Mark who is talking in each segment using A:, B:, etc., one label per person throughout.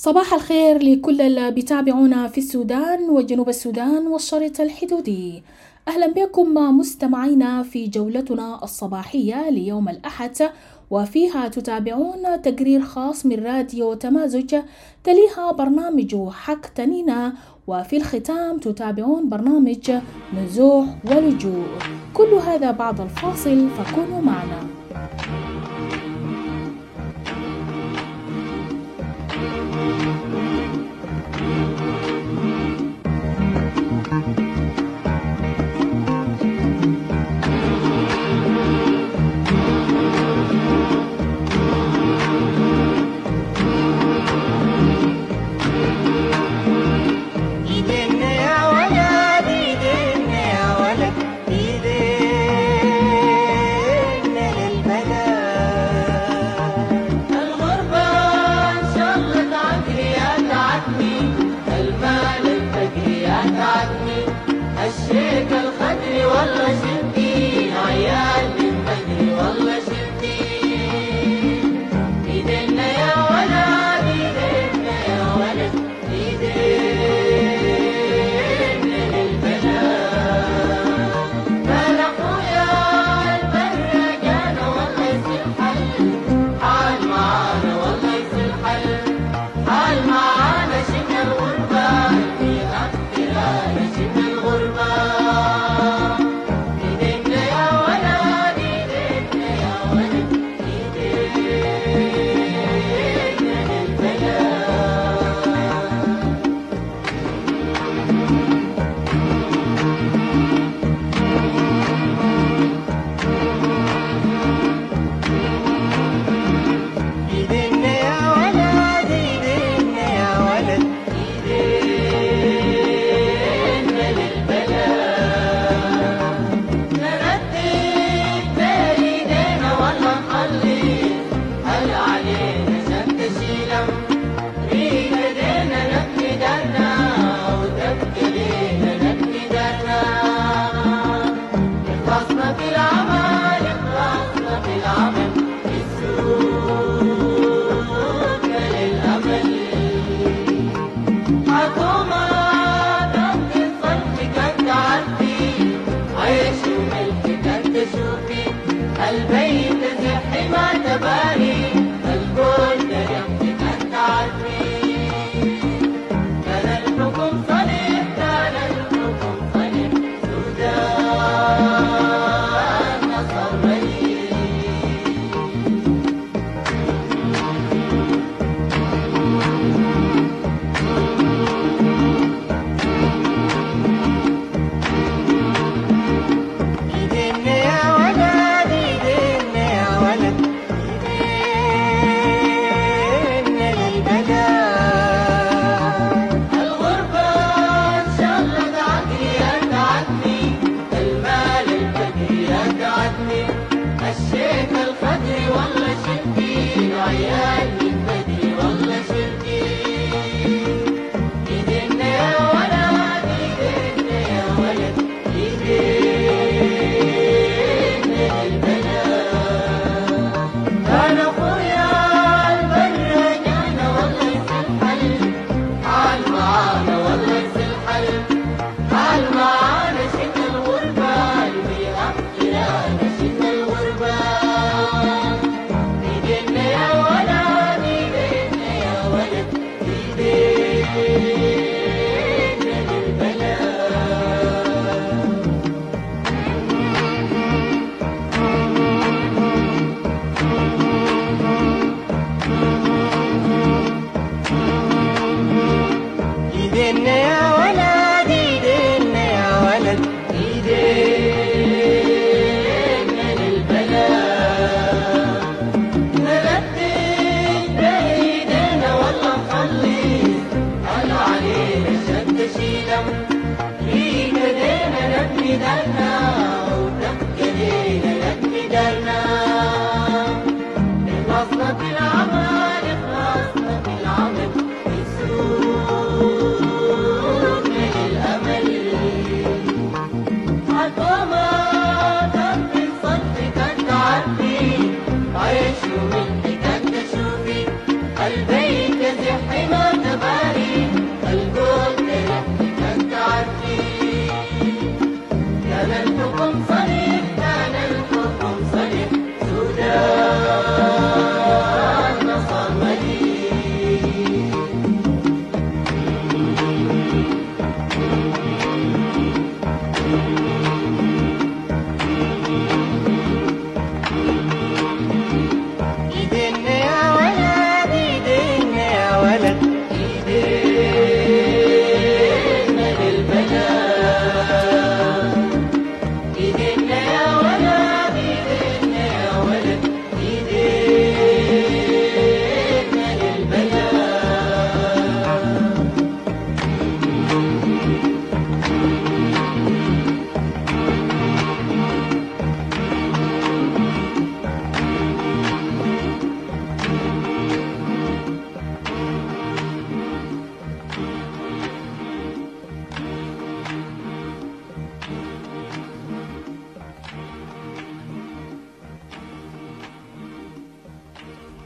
A: صباح الخير لكل اللي بيتابعونا في السودان وجنوب السودان والشريط الحدودي. أهلا بكم مستمعينا في جولتنا الصباحية ليوم الأحد، وفيها تتابعون تقرير خاص من راديو تمازج، تليها برنامج حق تنينة، وفي الختام تتابعون برنامج نزوح ولجوء. كل هذا بعد الفاصل، فكونوا معنا.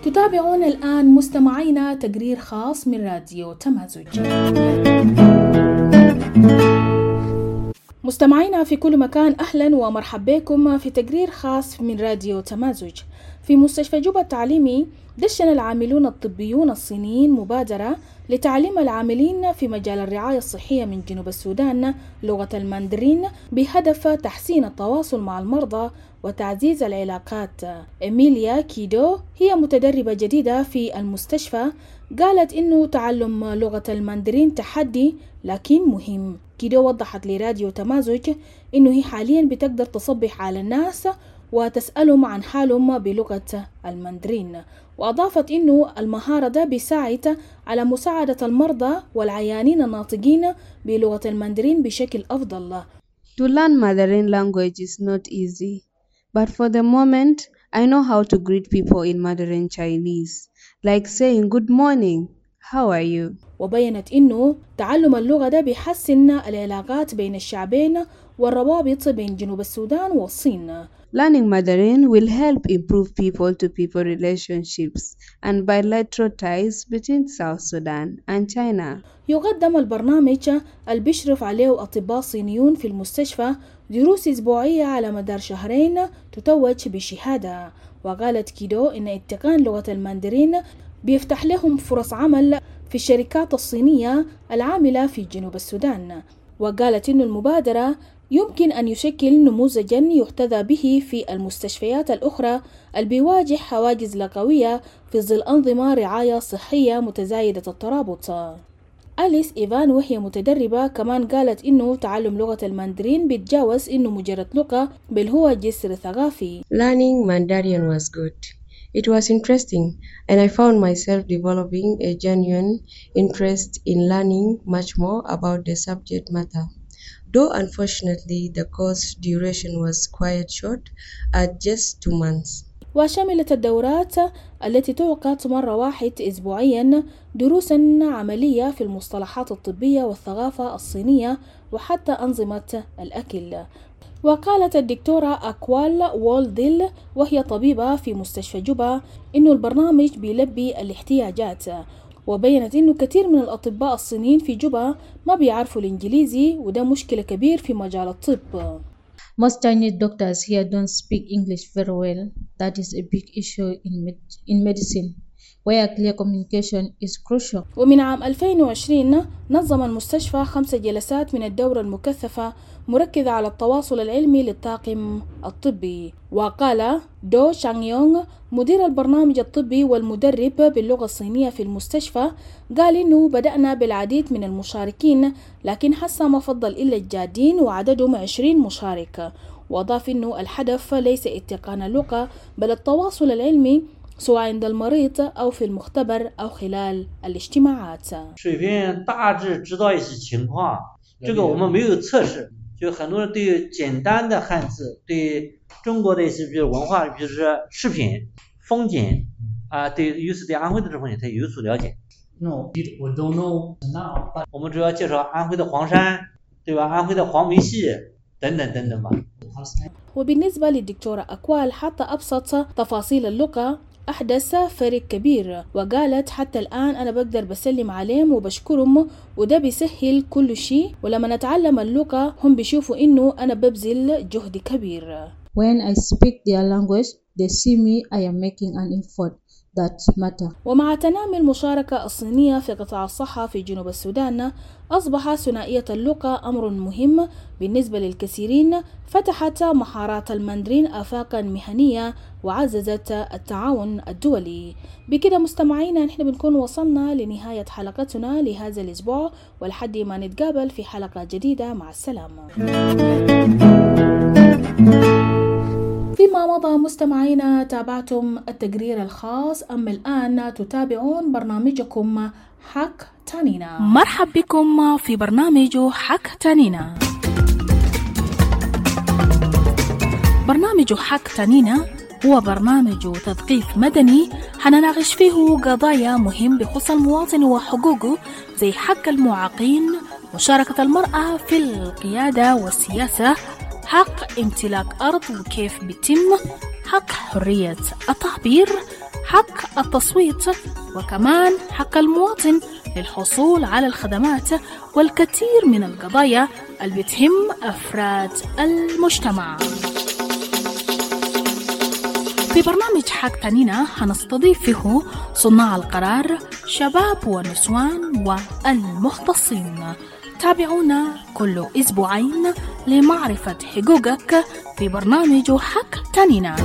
A: تتابعون الآن مستمعينا تقرير خاص من راديو تمازج. مستمعينا في كل مكان، أهلا ومرحبا بكم في تقرير خاص من راديو تمازج. في مستشفى جوبا التعليمي دشن العاملون الطبيون الصينيين مبادرة لتعليم العاملين في مجال الرعاية الصحية من جنوب السودان لغة الماندرين بهدف تحسين التواصل مع المرضى وتعزيز العلاقات. إميليا كيدو هي متدربة جديدة في المستشفى، قالت إنه تعلم لغة الماندرين تحدي لكن مهم. كيدو وضحت لراديو تمازج إنه هي حاليا بتقدر تصبح على الناس وتسألهم عن حالهم بلغة الماندرين، وأضافت إنه المهارة ده بيساعد على مساعدة المرضى والعيانين الناطقين بلغة الماندرين بشكل أفضل.
B: To learn Mandarin language is not easy, but for the moment, I know how to greet people in Mandarin Chinese, like saying good morning, how are you?
A: وبينت إنه تعلم اللغة ده بيحسن العلاقات بين الشعبين والروابط بين جنوب السودان والصين.
B: Learning Mandarin will help improve people-to-people relationships and bilateral ties between South Sudan and China.
A: يقدم البرنامج اللي بيشرف عليه أطباء صينيون في المستشفى دروس أسبوعية على مدار شهرين تتوج بشهادة. وقالت كيدو إن اتقان لغة الماندرين بيفتح لهم فرص عمل في الشركات الصينية العاملة في جنوب السودان. وقالت إن المبادرة يمكن أن يشكل نموذجاً يحتذى به في المستشفيات الأخرى اللي بيواجه حواجز لغوية في ظل أنظمة رعاية صحية متزايدة الترابط. أليس إيفان وهي متدربة كمان قالت إنه تعلم لغة الماندرين بيتجاوز إنه مجرد لغة، بل هو جسر ثقافي.
C: Learning Mandarin was good. It was interesting, and I found myself developing a genuine interest in learning much more about the subject matter. Though unfortunately the course duration was quite short at just 2 months.
A: وشملت الدورات التي تعقد مرة واحد أسبوعيا دروسا عملية في المصطلحات الطبية والثقافة الصينية وحتى أنظمة الأكل. وقالت الدكتورة أكوال والديل وهي طبيبة في مستشفى جوبا إنه البرنامج بيلبي الاحتياجات. وبينت إنه كثير من الأطباء الصينيين في جوبا ما بيعرفوا الإنجليزي، وده مشكلة كبير في مجال الطب.
D: Most Chinese doctors here don't speak English very well. That is a big issue in medicine, where clear communication is crucial.
A: ومن عام 2020 نظم المستشفى 5 جلسات من الدورة المكثفة مركزة على التواصل العلمي للطاقم الطبي. وقال دو شانغ يونغ مدير البرنامج الطبي والمدرب باللغة الصينية في المستشفى، قال إنه بدأنا بالعديد من المشاركين لكن حسا ما فضل إلا الجادين وعددهم 20 مشارك. وأضاف إنه الهدف ليس اتقان اللغة بل التواصل العلمي سواء عند المريض أو في المختبر أو خلال الاجتماعات.
E: 水平大致知道一些情况，这个我们没有测试，就很多人对简单的汉字，对中国的一些比如文化，比如说食品、风景啊，对，尤其对安徽的这方面他有所了解。
F: No, we don't know now. But
E: 我们主要介绍安徽的黄山，对吧？安徽的黄梅戏等等等等吧。
A: وبالنسبة للدكتورة أكوال حتى أبسط تفاصيل اللغة أحدث فرق كبير، وقالت حتى الآن أنا بقدر بسلم عليهم وبشكرهم وده بيسهل كل شيء، ولما نتعلم اللغة هم بيشوفوا إنه أنا ببذل جهد كبير.
D: When I speak their language, they see me I am making an effort that matter.
A: ومع تنامي المشاركة الصينية في قطاع الصحة في جنوب السودان أصبح ثنائية اللغة أمر مهم بالنسبة للكثيرين، فتحت مهارات الماندرين آفاقا مهنية وعززت التعاون الدولي. بكده مستمعينا نحن بنكون وصلنا لنهاية حلقتنا لهذا الأسبوع، ولحد ما نتقابل في حلقة جديدة، مع السلامة. فيما مضى مستمعينا تابعتم التقرير الخاص، أما الآن تتابعون برنامجكم حق تانينا. مرحب بكم في برنامج حق تانينا. برنامج حق تانينا هو برنامج تثقيف مدني حنناقش فيه قضايا مهم بخصوص المواطن وحقوقه، زي حق المعاقين، مشاركة المرأة في القيادة والسياسة، حق امتلاك أرض وكيف بيتم، حق حرية التعبير، حق التصويت، وكمان حق المواطن للحصول على الخدمات والكثير من القضايا اللي بتهم أفراد المجتمع. في برنامج حق تانينا هنستضيف فيه صناع القرار، شباب ونسوان والمختصين. تابعونا كل أسبوعين لمعرفة حقوقك في برنامج حق تانينا.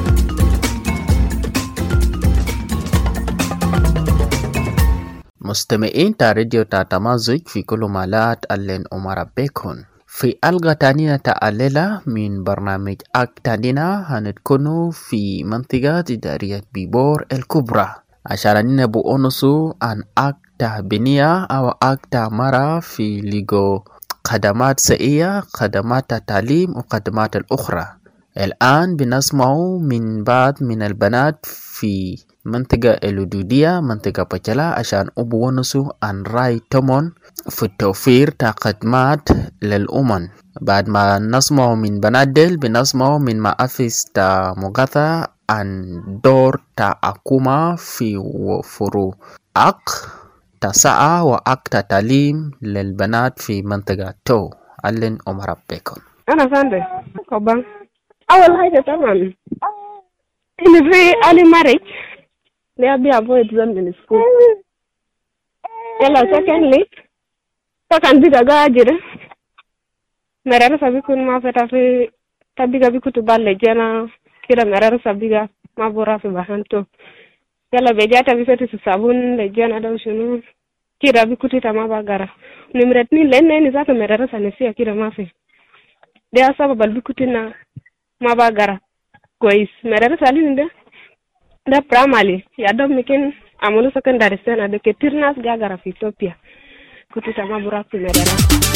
G: مستمعين راديو تمازج في كل مالات اللين أمر بكم. في ألغة تانية تأليلة من برنامج أك تانينا هنتكونوا في منطقة إدارية بيبور الكبرى عشان نبو أنسو عن أك تهبينية أو أك تامرة في ليغو خدمات سئية، خدمات التعليم وخدمات الأخرى. الآن بنسمع من بعض من البنات في منطقة الودودية منطقة بجلا عشان أبو ونسو عن راي تمون في التوفير خدمات للأمم. بعد ما نسمع من بنات ديل بنسمع من مؤسس مغاثة عن دور أكوما في وفرو أق تسعة وأق تعليم للبنات في منطقة تو. ألين أمر بكم.
H: أنا ساندي كوبان. أول حاجة طبعا إن في early marriage they are be avoid them in school. يلا secondly فكان بيجا جاجرة مرارة سبيكون ما فتح في تبيجا بيكو تبالي جانا كده مرارة سبيجا ما بورا في بحانتو يلا بيجاتا بيفتي سسابون لجانا دو شنو كده بيكو تيتا ما باقارا نمرتني لأنني ذات مرارة سنسية كده ما في دي أصابة بالبيكو تينا ما باقارا كويس مرارة سالين ده primary ya dom mikin amulu secondary sana de ketirnas gagara fi Ethiopia kuti sama burak merara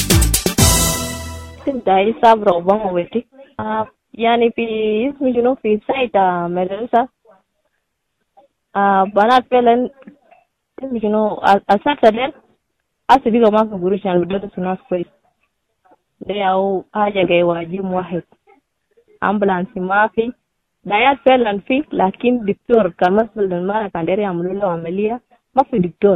I: dai sabro bongo weti yani fi ismi juno fi site merasa banat pelen ismi juno asatadel asibiga ma gurushan bido sunas kwais de au haja gai wajim wahid ambulance mafi دايات فعلا فيه لكن دكتور كان مسؤول المرة كان داري يعملوا له عملية ما في دكتور.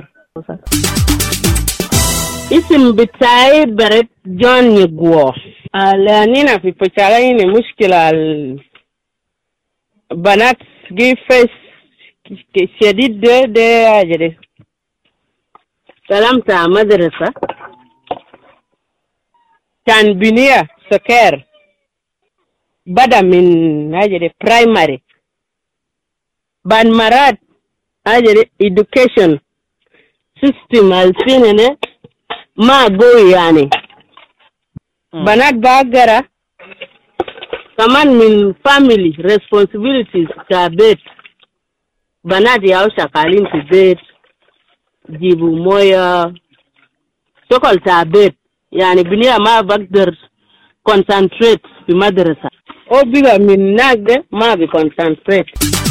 H: اسم بتاعي بريت جون يقوى لأننا في بشارين مشكلة البنات جي فيس شديد ده أجري سلامت مدرسة كان بنية سكر bada min ajere primary ban marat ajere education system alfinene ma go yani banat bagara kaman min family responsibilities tabet banat yaw shakalin tibet jibu moya sokol tabet yani biniya ma bagdar concentrate fi madrasa وبيبقى من ناقة ما بيكونسنتريت.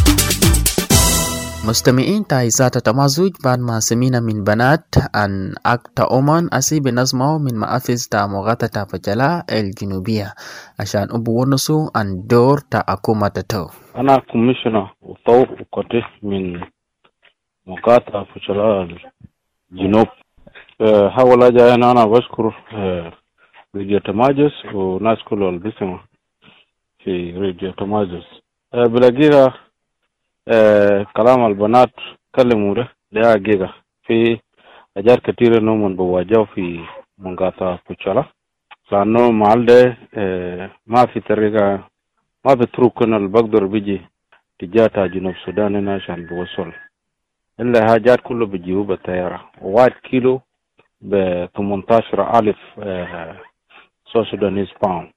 G: مستمعين تعزات تمازج بعد ما سمينا من بنات عن أكتا أومان أسي بنسمعه من مؤسس مغاثة فجلا الجنوبية عشان أبو ونسو عن دور أكوما تتو.
J: أنا كوميشنر وطو وكوتي من مغاثة فجلا الجنوب. حاول أجا أنا بشكر راديو تمازج وناس كله البسمة في راديو تمازج. بلاقيها كلام البنات كلموا ده حقيقة في أجار كتير إنهم بواجهوا في منغاثة فوتشالا لأنه محل ده ما في طريقة ما بتروح كنا البقدر بيجي تجاه جنوب السودان هنا عشان بوصل إلا حاجات كله بيجيو بالطيارة 1 كيلو ب 18,000 سو سودانيز باوند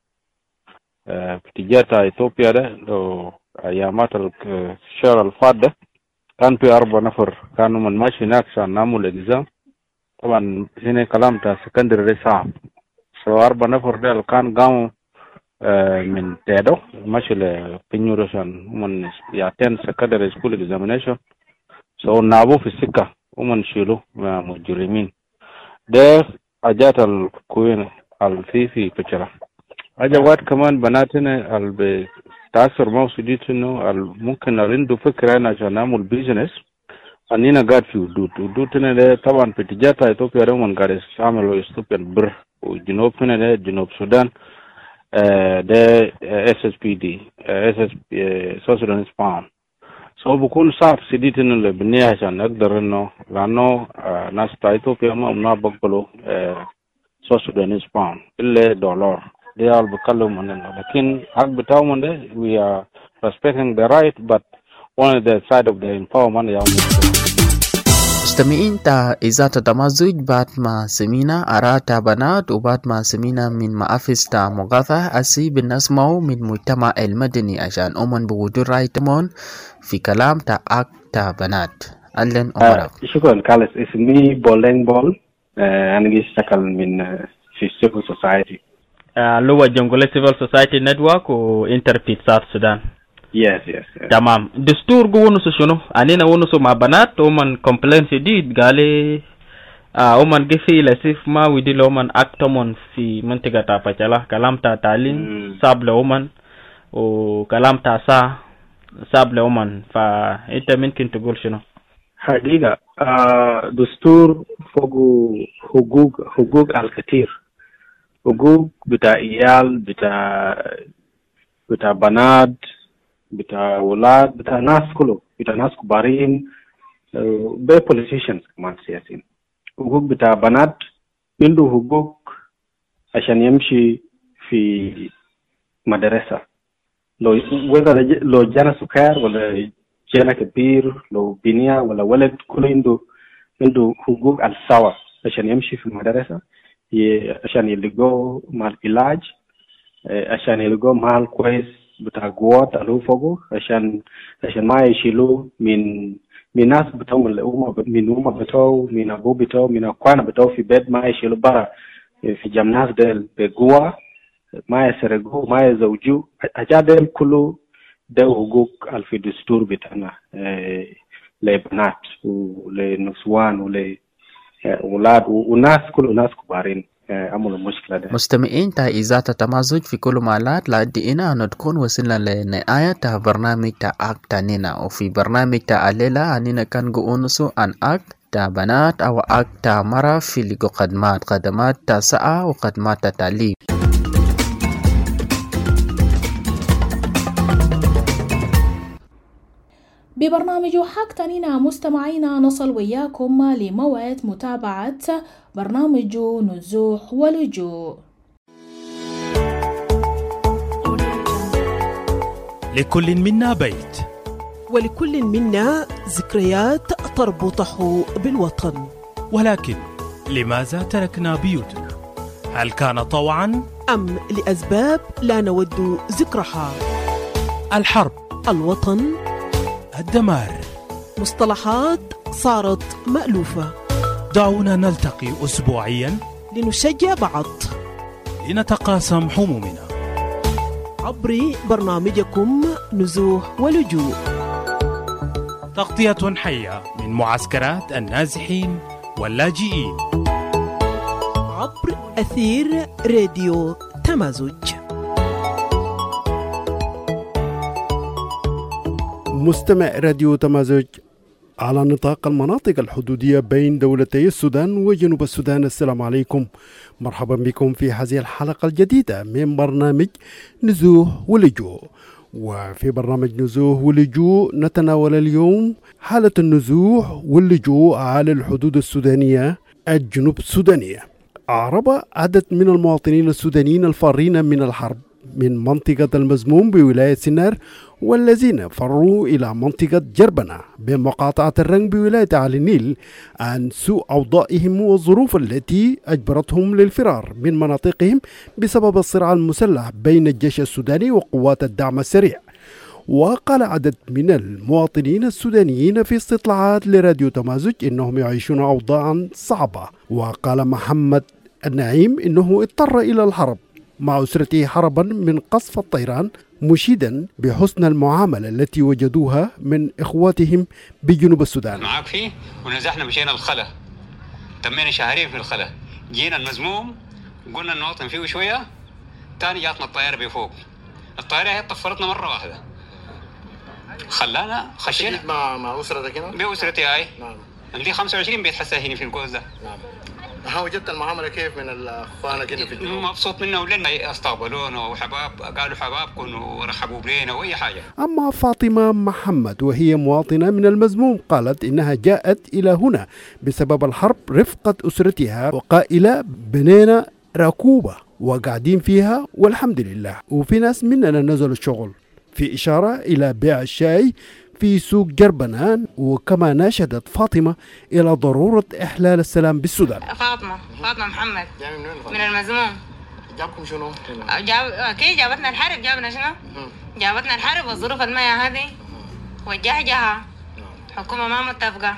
J: تجاه إثيوبيا ده لو أيامات الشهر الفات كان في 4 نفر كانوا من ماشي هناك عشان نعمل الإجزام. طبعا هنا كلام تا سكندري صعب 4 نفر ده كان قاموا من تيدو ماشي لبنيورو عشان من يعتين سكندري سكول إجزامينيشن نابو في السكة ومن شيلو مجرمين ده أجات الكوين الفي بشرة أجوات كمان بناتنا تأثر ما وسديت إنه ممكن عنده فكرة أنا عشان نعمل بيزنس أنينا قاعد في ودود هنا ده طبعا في تجارة إثيوبيا ده من قاعد يستعملوا إثيوبيا بر وجنوب هنا ده جنوب السودان ده SSPD South Sudanese Pound. بكون صعب سديت إنه البنية عشان نقدر إنه لأنه ناس إثيوبيا ما بقبلوا South Sudanese Pound إلا $. they all بيتكلموا عننا لكن حق بتاعهم ده we are respecting the right but one of the side of the empowerment يا
G: مستمعين تا إذا تتمزج بعد ما سمينا أراتا بنات وبعد ما سمينا من مؤفز تا مغاثة أسي بنسمعه من مجتمع المدني عشان أمن بوجود رأي تمون في كلام تا أكتا بنات ألين أمرا.
K: شكرا كالس اسمي بولين بول أنا بشتغل من في civil society.
L: اللي هو جنجولة civil society network و Interfaith South Sudan.
K: Yes.
L: تمام. دستور قونسو شنو؟ أنينا ونسو مع بنات ومن complain شديد قالي ومن قفي لسيف ما ودي لومن أكتمون في منطقة تافجلا كلام تا تعليم ساب لومن وكلام تا ساب لومن فأنت ممكن تقول شنو؟
K: حقيقة دستور فوق حقوق الكثير حقوق بتاع عيال بتاع بنات بتاع أولاد بتاع ناس كله بتاع ناس كبارين بي politicians كمان سياسيين حقوق بتاع بنات عنده حقوق عشان يمشي في مدرسة لو جانا سكر ولا جانا كبير لو بنية ولا ولد كله عنده حقوق السوا عشان يمشي في المدرسة عشان يلقوا مع العلاج عشان يلقوا مع كويس بتاع قوات اللي فوقه عشان ما يشيلوا من ناس بتوع من أمه بتوع من أبوه بتوع من أخوانه بتوع في بيت ما يشيلوا برا في جمناس ده بقوة ما يسرقوا ما يزوجوا حاجات ده كله ده حقوق في الدستور بتاعنا لبنات ولنسوان ولأولاد وناس كل ناس كبارين عملوا المشكلة ده.
G: مستمعين تا إذا تتمازج في كل مالات لأدينا أن تكون وصلنا لنهاية تا برنامج تا أكتا نينا وفي برنامج تا الليلة أننا كان قونسو عن أكتا بنات أو أكتا مرة في لقو خدمات تا ساعة وخدمات تا تعليم.
A: ببرنامج حق تانينا مستمعينا نصل وياكم لموعد متابعة برنامج نزوح ولجوء.
M: لكل منا بيت
N: ولكل منا ذكريات تربطه بالوطن،
M: ولكن لماذا تركنا بيوتنا؟ هل كان طوعا
N: أم لأسباب لا نود ذكرها؟
M: الحرب،
N: الوطن،
M: الدمار،
N: مصطلحات صارت مألوفة.
M: دعونا نلتقي أسبوعيا
N: لنشجع بعض،
M: لنتقاسم همومنا
N: عبر برنامجكم نزوح ولجوء،
M: تغطية حية من معسكرات النازحين واللاجئين
N: عبر أثير راديو تمازج.
O: مستمع راديو تمازج على نطاق المناطق الحدودية بين دولتي السودان وجنوب السودان. السلام عليكم، مرحبا بكم في هذه الحلقة الجديدة من برنامج نزوح ولجوء. وفي برنامج نزوح ولجوء نتناول اليوم حالة النزوح واللجوء على الحدود السودانية الجنوب السودانية. أعرب عدد من المواطنين السودانيين الفارين من الحرب من منطقة المزموم بولاية سنار والذين فروا إلى منطقة جربنة بمقاطعة الرنج بولاية علي النيل عن سوء أوضاعهم والظروف التي أجبرتهم للفرار من مناطقهم بسبب الصراع المسلح بين الجيش السوداني وقوات الدعم السريع. وقال عدد من المواطنين السودانيين في استطلاعات لراديو تمازج إنهم يعيشون أوضاعا صعبة. وقال محمد النعيم إنه اضطر إلى الحرب مع أسرته هربا من قصف الطيران، مشيدا بحسن المعاملة التي وجدوها من إخواتهم بجنوب السودان.
P: معاك فيه ونزحنا مشينا الخلا، تمينا شهرين في الخلا، جينا المزموم قلنا نوطن فيه شوية، تاني جاتنا الطيارة بفوق، الطائرة هي طفرتنا مرة واحدة، خلانا خشينا
Q: مع أسرتك هنا؟
P: بأسرتي هاي.
Q: نعم.
P: عندي 25 بيت حسا هنا في الجوز ده.
Q: نعم. ها وجدت المعاملة كيف من اخوانك هنا في الجنوب؟
P: مبسوط منه، ولنا استقبلونا وحباب، قالوا حبابكم ورحبوا بنا واي حاجه.
O: أما فاطمة محمد وهي مواطنة من المزموم قالت إنها جاءت إلى هنا بسبب الحرب رفقة أسرتها، وقائلة بنينا ركوبة وقاعدين فيها والحمد لله، وفي ناس مننا نزلوا الشغل، في إشارة إلى بيع الشاي في سوق جربنان. وكما ناشدت فاطمة إلى ضرورة إحلال السلام بالسودان.
R: فاطمة محمد من المزموم.
Q: جابكم شنو؟
R: أكيد جابتنا الحرب. جابنا شنو؟ جابتنا الحرب والظروف المياه هذه والجهجها، الحكومة ما متفقة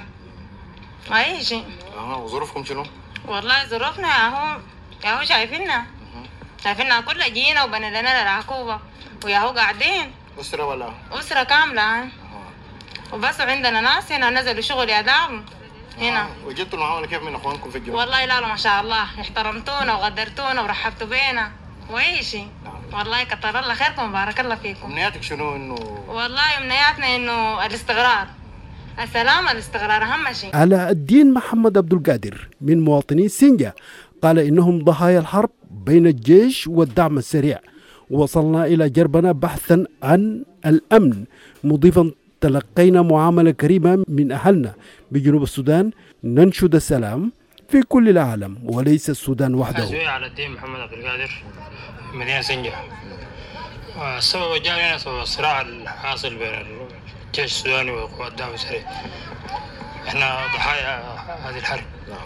R: أي شيء.
Q: وظروفكم شنو؟
R: والله ظروفنا ياهو شايفيننا كلها جينا وبنى لنا العقوبة وياهو قاعدين.
Q: أسرة ولا؟
R: أسرة كاملة وبس، عندنا ناس هنا نزلوا شغل يداهم هنا.
Q: وجدتوا المعاملة كيف من أخوانكم في الجنوب؟
R: والله لا ما شاء الله، احترمتونا وقدرتونا ورحبتوا بينا وأي شيء. والله كتر الله خيركم وبارك الله فيكم.
Q: أمنياتك شنو؟ إنه
R: والله أمنياتنا إنه الاستقرار، السلام، الاستقرار أهم شيء.
O: علاء الدين محمد عبد القادر من مواطني سنجة قال إنهم ضحايا الحرب بين الجيش والدعم السريع، وصلنا إلى جربنا بحثا عن الأمن، مضيفا تلقينا معاملة كريمة من أهلنا بجنوب السودان، ننشد السلام في كل العالم وليس السودان وحده.
S: أسوي على الدين محمد عبد القادر مدينة سنجة. السبب الجاي سبب الصراع الحاصل بين الجيش السوداني وقوات الدعم السريع. احنا ضحايا هذه الحرب.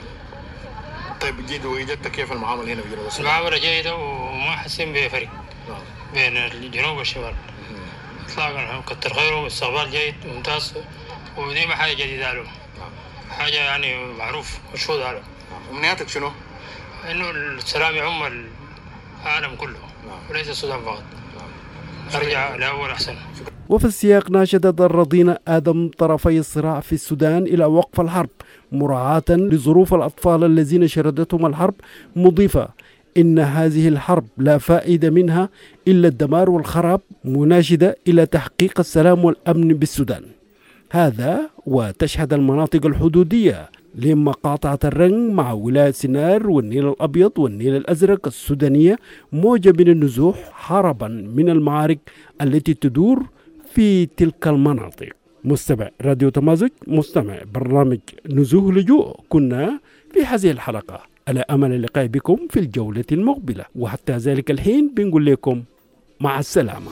Q: طيب وجدت كيف المعاملة هنا في جنوب السودان؟
S: المعاملة جيدة وما حاسين بفرق بين الجنوب والشمال اطلاقا. كتر خيرهم، استقبال جيد ممتاز، ودي ما حاجة جديدة لهم، حاجة يعني معروف مشهود عليهم.
Q: أمنياتك شنو؟
S: إنه السلام يعم العالم كله وليس السودان فقط. أرجع لأول أحسن.
O: وفي السياق ناشدت الرضينة آدم طرفي الصراع في السودان إلى وقف الحرب مراعاة لظروف الأطفال الذين شردتهم الحرب، مضيفة إن هذه الحرب لا فائدة منها إلا الدمار والخراب، مناشدة إلى تحقيق السلام والأمن بالسودان. هذا وتشهد المناطق الحدودية لمقاطعة الرنج مع ولاية سينار والنيل الأبيض والنيل الأزرق السودانية موجة من النزوح هربا من المعارك التي تدور في تلك المناطق. مستمع راديو تمازج، مستمع برنامج نزوه لجوء، كنا في هذه الحلقة على أمل اللقاء بكم في الجولة المقبلة، وحتى ذلك الحين بنقول لكم مع السلامة.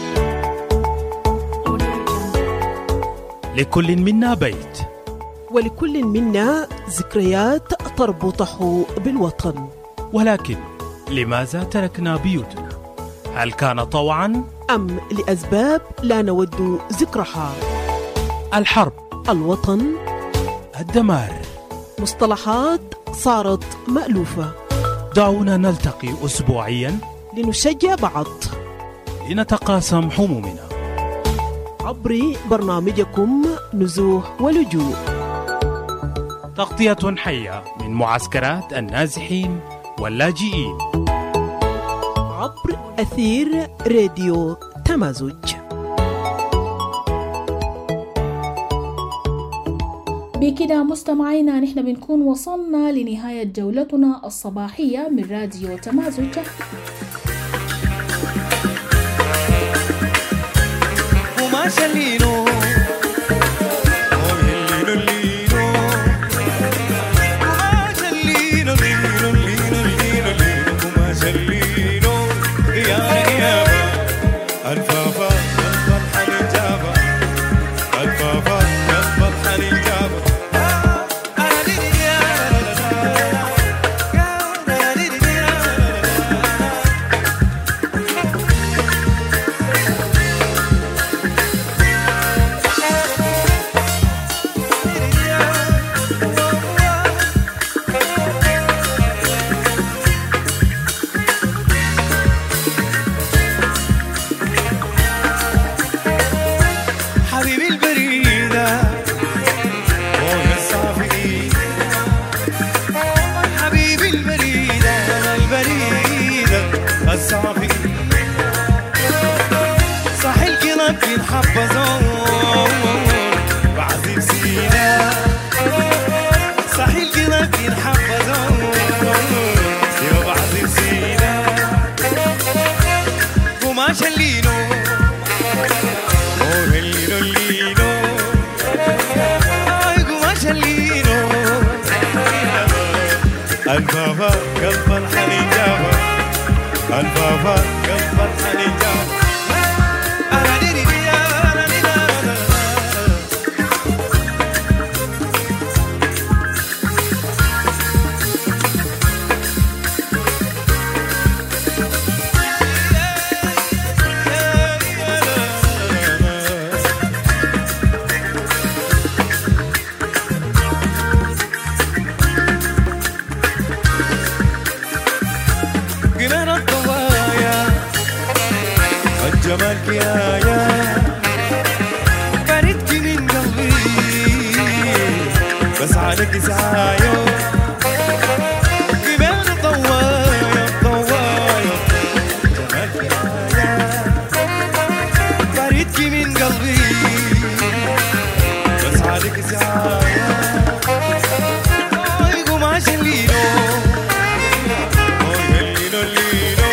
M: لكل منا بيت،
N: ولكل منا ذكريات تربطه بالوطن،
M: ولكن لماذا تركنا بيوتنا؟ هل كان طوعا
N: أم لأسباب لا نود ذكرها؟
M: الحرب،
N: الوطن،
M: الدمار،
N: مصطلحات صارت مألوفة.
M: دعونا نلتقي أسبوعيا
N: لنشجع بعض،
M: لنتقاسم همومنا
N: عبر برنامجكم نزوه ولجوء،
M: تغطية حية من معسكرات النازحين واللاجئين
N: عبر أثير راديو تمازج.
A: بكده مستمعينا نحن بنكون وصلنا لنهاية جولتنا الصباحية من راديو تمازج.
T: وما شلينو لكن حبزون بعذب سينا صحيح لكن حبزون يا بعذب سينا قماش اللينو اللينو اللينو قماش اللينو البابا قلب الحنين جابا البابا قلب الحنين جابا جمال كيايا بردت من قلبي بس عليك سعايو جمال طوايا طوايا جمال كيايا بردت من قلبي بس عليك سعايا قماش اللينو اللينو اللينو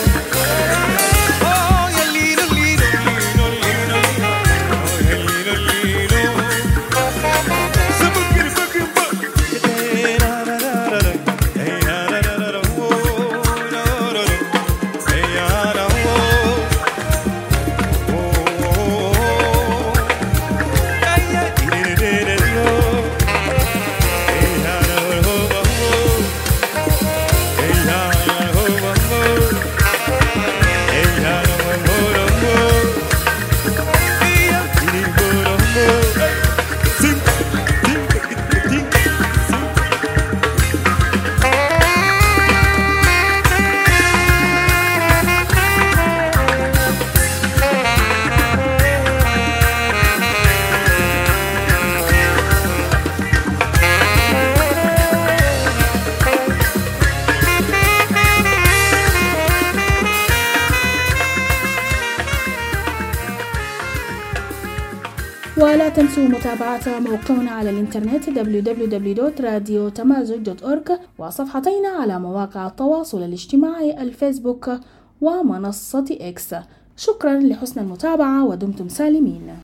A: ولا تنسوا متابعة موقعنا على الإنترنت www.radiotamazog.org وصفحتنا على مواقع التواصل الاجتماعي الفيسبوك ومنصة إكس. شكرا لحسن المتابعة ودمتم سالمين.